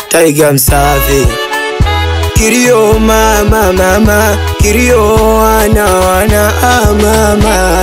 Tiger Msafi. Kilio mama mama, kilio wana wana, mama,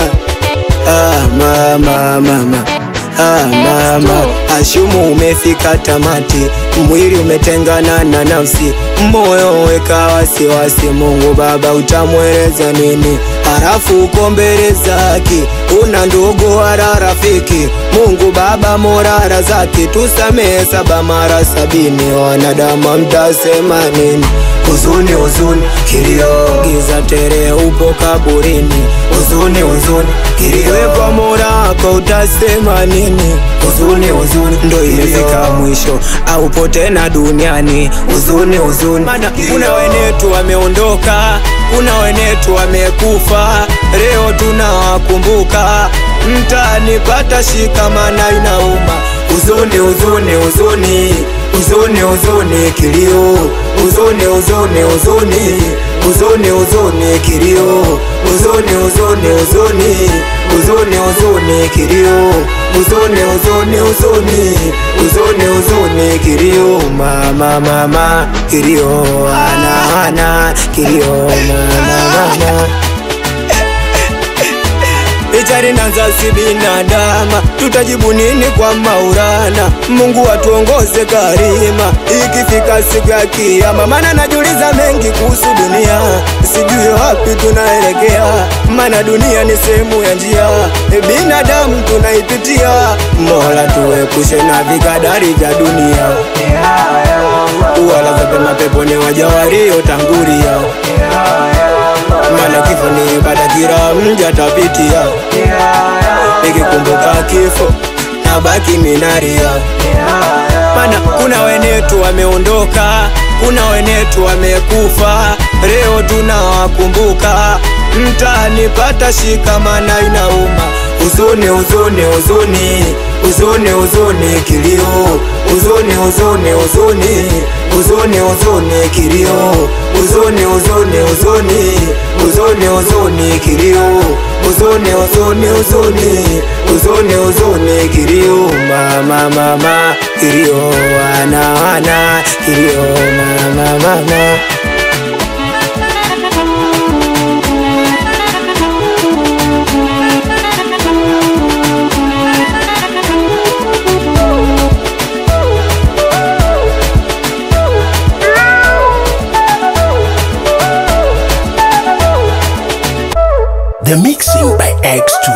mama mama, mama. Ashumu umefika tamati, mwili umetengana na nafsi, moyo weka wasiwasi. Mungu Baba utamweleza nini? Halafu uko mbele zake, una ndugu wala rafiki. Mungu Baba morara zake, tusamehe 7 mara 70. Wanadamu mtasema nini? Huzuni huzuni, kilio, giza tere, upo kaburini. Huzuni huzuni, kilio, kwa Mola wako utasema nini? Huzuni huzuni, ndo imefika mwisho, haupo tena duniani. Huzuni huzuni, maana kuna wenetu wameondoka, kuna wenetu wamekufa, leo tunawakumbuka. Mtanipata shikamana inauma. Huzuni huzuni huzuni, huzuni huzuni, kilio. Huzuni huzuni huzuni, huzuni huzuni, kilio. Huzuni huzuni huzuni, huzuni huzuni, kilio. Huzuni huzuni huzuni, huzuni huzuni, kilio. Mama mama, kilio. Ana ana, kilio. Mama mama. Ichari nanza si binadama, tutajibu nini kwa Maulana? Mungu atuongoze karima, ikifika siku ya kiyama. Maana najiuliza mengi kuhusu dunia, sijui wapi tunaelekea. Maana dunia ni sehemu ya njia, binadamu tunaipitia. Mola tuepushe na vikadari vya dunia, wala pema peponi waja waliotangulia. Maana kifo ni ibada, kila mja tapitia. Nikikumbuka kifo nabaki minaria. Maana kuna wenetu wameondoka, kuna wenetu wamekufa, leo tunawakumbuka. Mtanipata shikamana inauma. Huzuni huzuni huzuni, huzuni huzuni, kilio. Huzuni huzuni huzuni, huzuni huzuni, kilio. Huzuni huzuni huzuni, huzuni huzuni, kilio. Huzuni huzuni huzuni, huzuni huzuni, kilio. Mama mama, kilio. Wana wana, kilio. Mama mama. The mixing by X2.